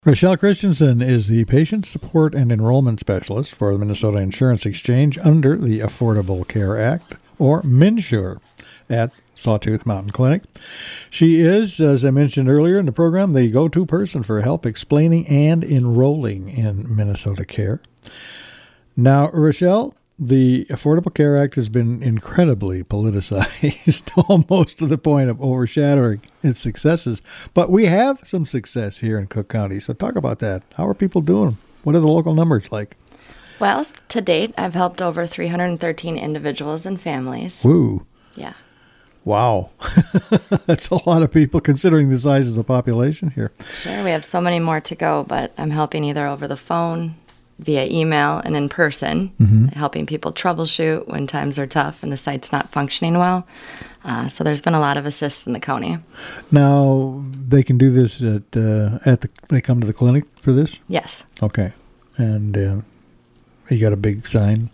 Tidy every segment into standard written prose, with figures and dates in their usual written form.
Rochelle Christensen is the Patient Support and Enrollment Specialist for the Minnesota Insurance Exchange under the Affordable Care Act, or MNsure, at Sawtooth Mountain Clinic. She is, as I mentioned earlier in the program, the go-to person for help explaining and enrolling in Minnesota care. Now, Rochelle, the Affordable Care Act has been incredibly politicized, almost to the point of overshadowing its successes. But we have some success here in Cook County, so talk about that. How are people doing? What are the local numbers like? Well, to date, I've helped over 313 individuals and families. Woo. Yeah. Wow. That's a lot of people considering the size of the population here. Sure, we have so many more to go, but I'm helping either over the phone, via email, and in person, helping people troubleshoot when times are tough and the site's not functioning well. So there's been a lot of assists in the county. Now, they can do this they come to the clinic for this? Yes. Okay. And you got a big sign?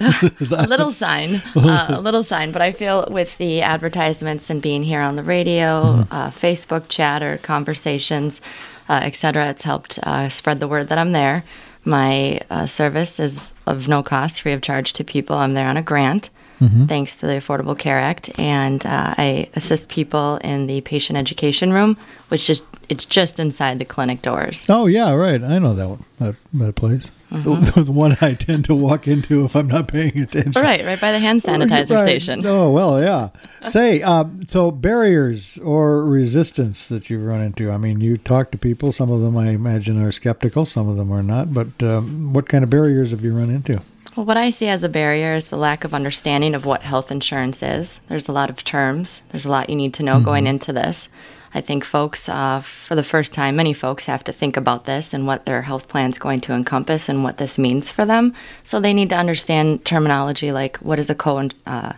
A little sign, but I feel with the advertisements and being here on the radio, Facebook chatter, conversations, etc., it's helped spread the word that I'm there. My service is of no cost, free of charge to people. I'm there on a grant, thanks to the Affordable Care Act, and I assist people in the patient education room, which it's just inside the clinic doors. Oh, yeah, right. I know that one, that place. The one I tend to walk into if I'm not paying attention. Right by the hand sanitizer station. Oh, well, yeah. Say, so barriers or resistance that you've run into. I mean, you talk to people. Some of them, I imagine, are skeptical. Some of them are not. But what kind of barriers have you run into? Well, what I see as a barrier is the lack of understanding of what health insurance is. There's a lot of terms. There's a lot you need to know going into this. I think folks, for the first time, many folks have to think about this and what their health plan is going to encompass and what this means for them. So they need to understand terminology like what is a co-insurance,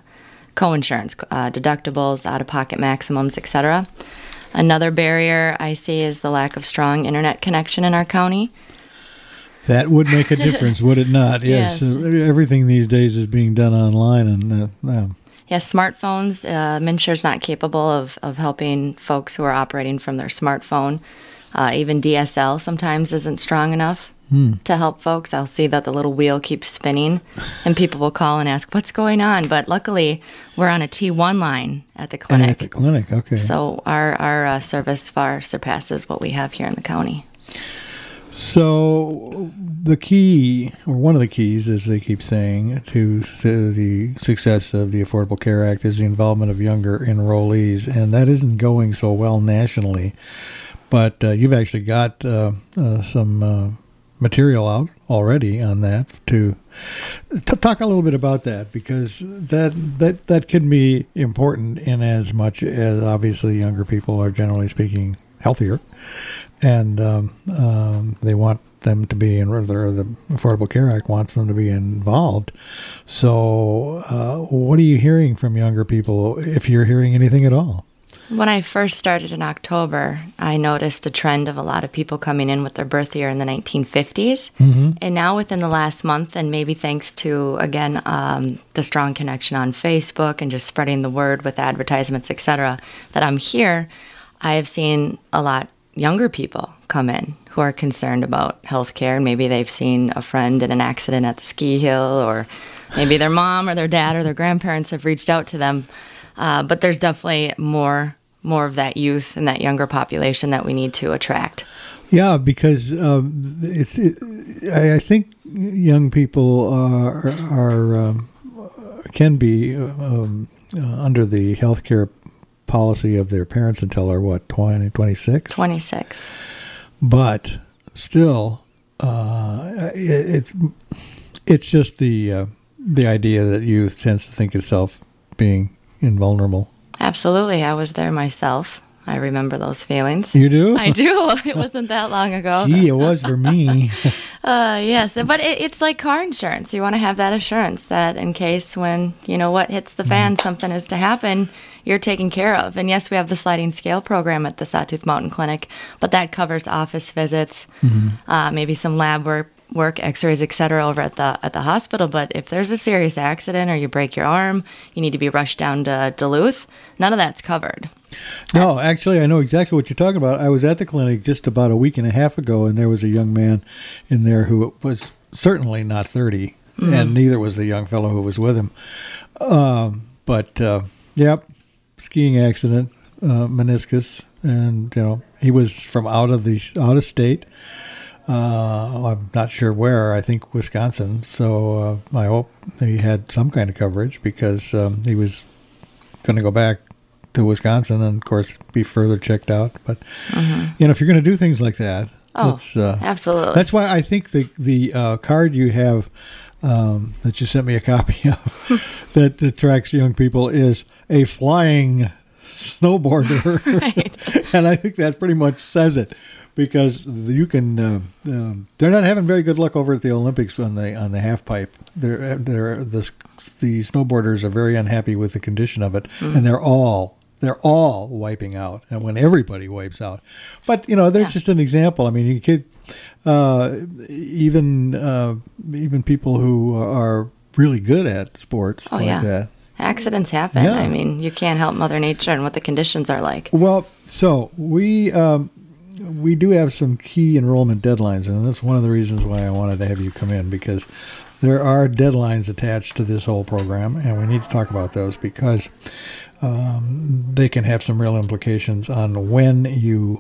deductibles, out-of-pocket maximums, etc. Another barrier I see is the lack of strong internet connection in our county. That would make a difference, would it not? Yes. Everything these days is being done online, and Yes, smartphones. MNsure's not capable of helping folks who are operating from their smartphone. Even DSL sometimes isn't strong enough to help folks. I'll see that the little wheel keeps spinning, and people will call and ask, what's going on? But luckily, we're on a T1 line at the clinic. At the clinic, okay. So our service far surpasses what we have here in the county. So the key, or one of the keys, as they keep saying, to the success of the Affordable Care Act is the involvement of younger enrollees, and that isn't going so well nationally. But you've actually got some material out already on that. To talk a little bit about that, because that can be important in as much as obviously younger people are generally speaking healthier. And they want them to be in, or the Affordable Care Act wants them to be involved. So what are you hearing from younger people, if you're hearing anything at all? When I first started in October, I noticed a trend of a lot of people coming in with their birth year in the 1950s. And now within the last month, and maybe thanks to, again, the strong connection on Facebook and just spreading the word with advertisements, etc., that I'm here, I have seen a lot younger people come in who are concerned about healthcare. Maybe they've seen a friend in an accident at the ski hill, or maybe their mom or their dad or their grandparents have reached out to them. But there's definitely more of that youth and that younger population that we need to attract. Yeah, because I think young people can be under the healthcare policy of their parents until they're 26? 26. But still, it's just the idea that youth tends to think itself being invulnerable. Absolutely. I was there myself. I remember those feelings. You do? I do. It wasn't that long ago. Gee, it was for me. Yes, but it's like car insurance. You want to have that assurance that in case when, what hits the fan, something is to happen, you're taken care of. And yes, we have the sliding scale program at the Sawtooth Mountain Clinic, but that covers office visits, maybe some lab work work X-rays, etc., over at the hospital. But if there's a serious accident or you break your arm, you need to be rushed down to Duluth. None of that's covered. No, actually, I know exactly what you're talking about. I was at the clinic just about a week and a half ago, and there was a young man in there who was certainly not 30, and neither was the young fellow who was with him. Yep, skiing accident, meniscus, and he was from out of state. I'm not sure where. I think Wisconsin. So I hope he had some kind of coverage because he was going to go back to Wisconsin and, of course, be further checked out. But if you're going to do things like that, absolutely. That's why I think the card you have that you sent me a copy of that tracks young people is a flying snowboarder. Right. And I think that pretty much says it, because you can. They're not having very good luck over at the Olympics on the half pipe. The snowboarders are very unhappy with the condition of it, and they're all wiping out. And when everybody wipes out, but there's just an example. I mean, you could even people who are really good at sports that. Accidents happen. Yeah. I mean, you can't help Mother Nature and what the conditions are like. Well, so we do have some key enrollment deadlines, and that's one of the reasons why I wanted to have you come in, because there are deadlines attached to this whole program, and we need to talk about those because they can have some real implications on when your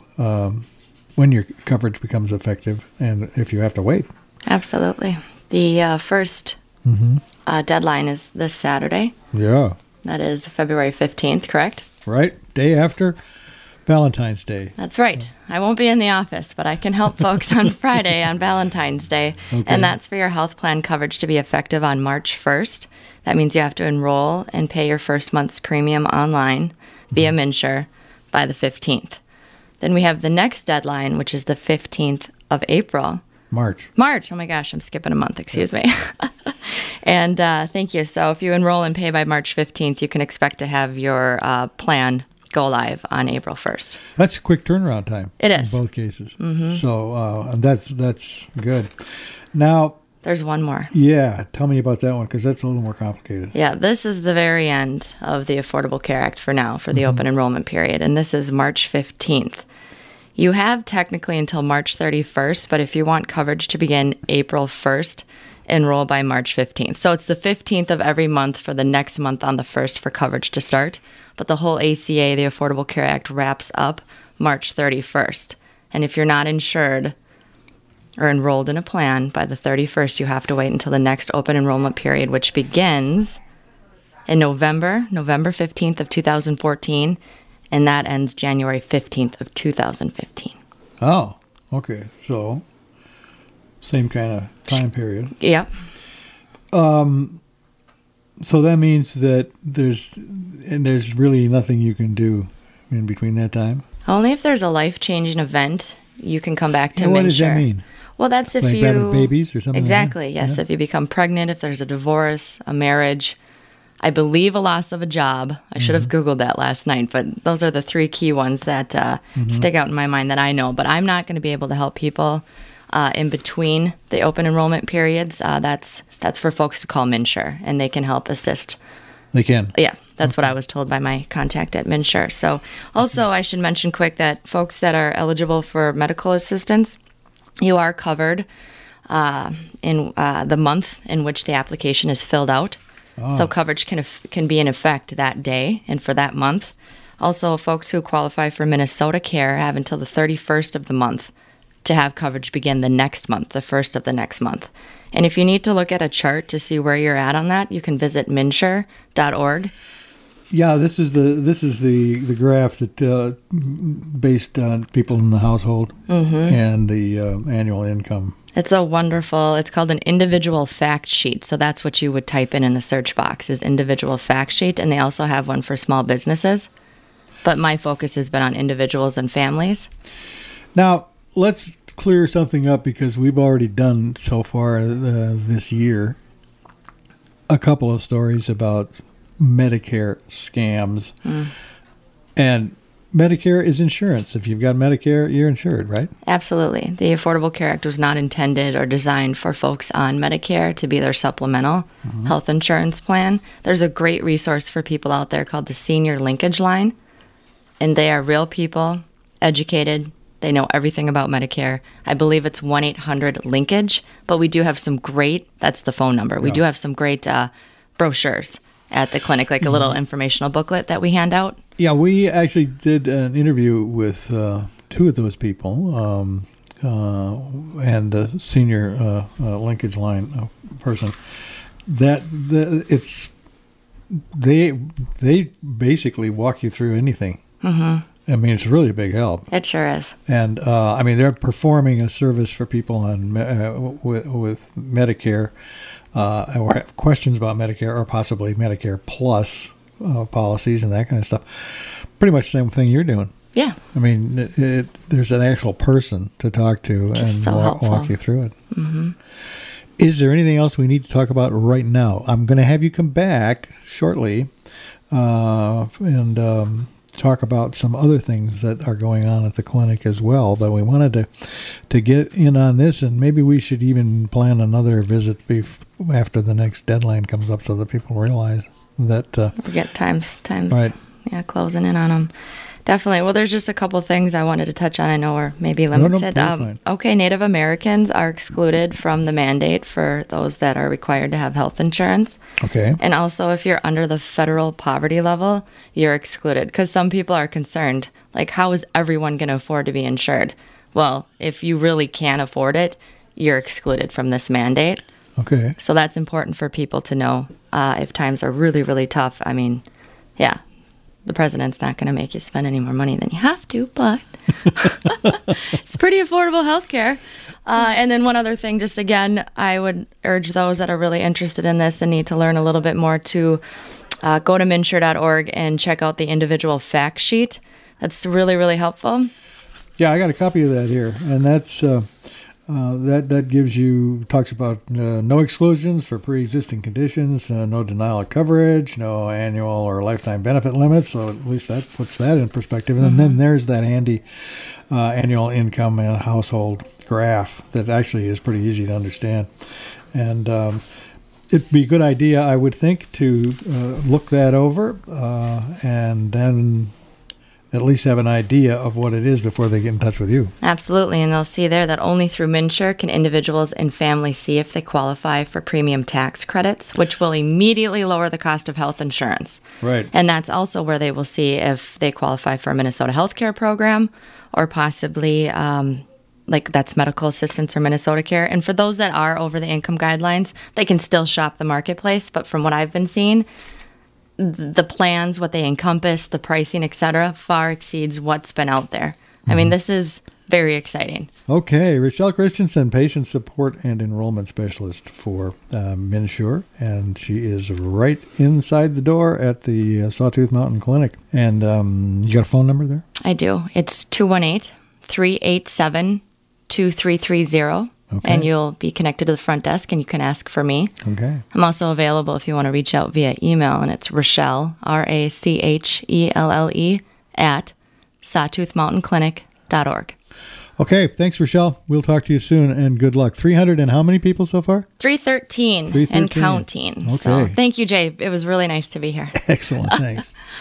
coverage becomes effective and if you have to wait. Absolutely. The first deadline is this Saturday. Yeah. That is February 15th, correct? Right. Day after Valentine's Day. That's right. I won't be in the office, but I can help folks on Friday on Valentine's Day. Okay. And that's for your health plan coverage to be effective on March 1st. That means you have to enroll and pay your first month's premium online via MNsure by the 15th. Then we have the next deadline, which is the 15th of April. March. Oh my gosh, I'm skipping a month, excuse me. And thank you. So if you enroll and pay by March 15th, you can expect to have your plan go live on April 1st. That's a quick turnaround time. It is. In both cases. Mm-hmm. So that's good. Now, there's one more. Yeah, tell me about that one, because that's a little more complicated. Yeah, this is the very end of the Affordable Care Act for now, for the open enrollment period, and this is March 15th. You have technically until March 31st, but if you want coverage to begin April 1st, enroll by March 15th. So it's the 15th of every month for the next month on the 1st for coverage to start. But the whole ACA, the Affordable Care Act, wraps up March 31st. And if you're not insured or enrolled in a plan by the 31st, you have to wait until the next open enrollment period, which begins in November 15th of 2014. And that ends January 15th of 2015. Oh, okay. So, same kind of time period. Yep. So that means that there's really nothing you can do in between that time? Only if there's a life-changing event, you can come back to MNsure. What does that mean? Well, that's if like you... babies or something? Exactly, like yes. Yeah. If you become pregnant, if there's a divorce, a marriage... I believe a loss of a job. I should have Googled that last night, but those are the three key ones that stick out in my mind that I know. But I'm not going to be able to help people in between the open enrollment periods. That's for folks to call MNsure, and they can help assist. They can? Yeah, that's what I was told by my contact at MNsure. So also I should mention quick that folks that are eligible for medical assistance, you are covered in the month in which the application is filled out. Oh. So coverage can be in effect that day and for that month. Also, folks who qualify for Minnesota Care have until the 31st of the month to have coverage begin the next month, the first of the next month. And if you need to look at a chart to see where you're at on that, you can visit MNsure.org. Yeah, this is the graph that based on people in the household and the annual income. It's it's called an individual fact sheet. So that's what you would type in the search box is individual fact sheet. And they also have one for small businesses. But my focus has been on individuals and families. Now, let's clear something up because we've already done so far this year a couple of stories about Medicare scams. And Medicare is insurance. If you've got Medicare, you're insured, right? Absolutely. The Affordable Care Act was not intended or designed for folks on Medicare to be their supplemental health insurance plan. There's a great resource for people out there called the Senior Linkage Line, and they are real people, educated. They know everything about Medicare. I believe it's 1-800-LINKAGE, but we do have some great, that's the phone number. We do have some great brochures at the clinic, like a little informational booklet that we hand out. Yeah, we actually did an interview with two of those people and the Senior Linkage Line person. They basically walk you through anything. Mm-hmm. I mean, it's really a big help. It sure is. And I mean, they're performing a service for people on with Medicare or have questions about Medicare or possibly Medicare Plus policies and that kind of stuff. Pretty much the same thing you're doing. Yeah. I mean, there's an actual person to talk to and walk you through it. Mm-hmm. Is there anything else we need to talk about right now? I'm going to have you come back shortly and talk about some other things that are going on at the clinic as well. But we wanted to get in on this, and maybe we should even plan another visit after the next deadline comes up so that people realize that... we get times, right. Yeah, closing in on them. Definitely. Well, there's just a couple things I wanted to touch on. I know we're maybe limited. Okay, Native Americans are excluded from the mandate for those that are required to have health insurance. Okay. And also, if you're under the federal poverty level, you're excluded. Because some people are concerned, like, how is everyone going to afford to be insured? Well, if you really can't afford it, you're excluded from this mandate. Okay. So that's important for people to know if times are really, really tough. I mean, yeah. The president's not going to make you spend any more money than you have to, but it's pretty affordable health care. And then one other thing, just again, I would urge those that are really interested in this and need to learn a little bit more to go to MNsure.org and check out the individual fact sheet. That's really, really helpful. Yeah, I got a copy of that here, and that's... that gives you, talks about no exclusions for pre-existing conditions, no denial of coverage, no annual or lifetime benefit limits. So at least that puts that in perspective. And then there's that handy annual income and household graph that actually is pretty easy to understand. And it'd be a good idea, I would think, to look that over and then at least have an idea of what it is before they get in touch with you. Absolutely, and they'll see there that only through MNsure can individuals and families see if they qualify for premium tax credits, which will immediately lower the cost of health insurance. Right. And that's also where they will see if they qualify for a Minnesota healthcare program or possibly like that's medical assistance or Minnesota Care. And for those that are over the income guidelines, they can still shop the marketplace, but from what I've been seeing, the plans, what they encompass, the pricing, etc., far exceeds what's been out there. I mean, this is very exciting. Okay, Rochelle Christensen, patient support and enrollment specialist for MNsure, and she is right inside the door at the Sawtooth Mountain Clinic. And you got a phone number there? I do. It's 218-387-2330. Okay. And you'll be connected to the front desk, and you can ask for me. Okay. I'm also available if you want to reach out via email, and it's Rochelle, RACHELLE, at sawtoothmountainclinic.org. Okay, thanks, Rochelle. We'll talk to you soon, and good luck. 300 and how many people so far? 313 and counting. Okay. So, thank you, Jay. It was really nice to be here. Excellent. Thanks.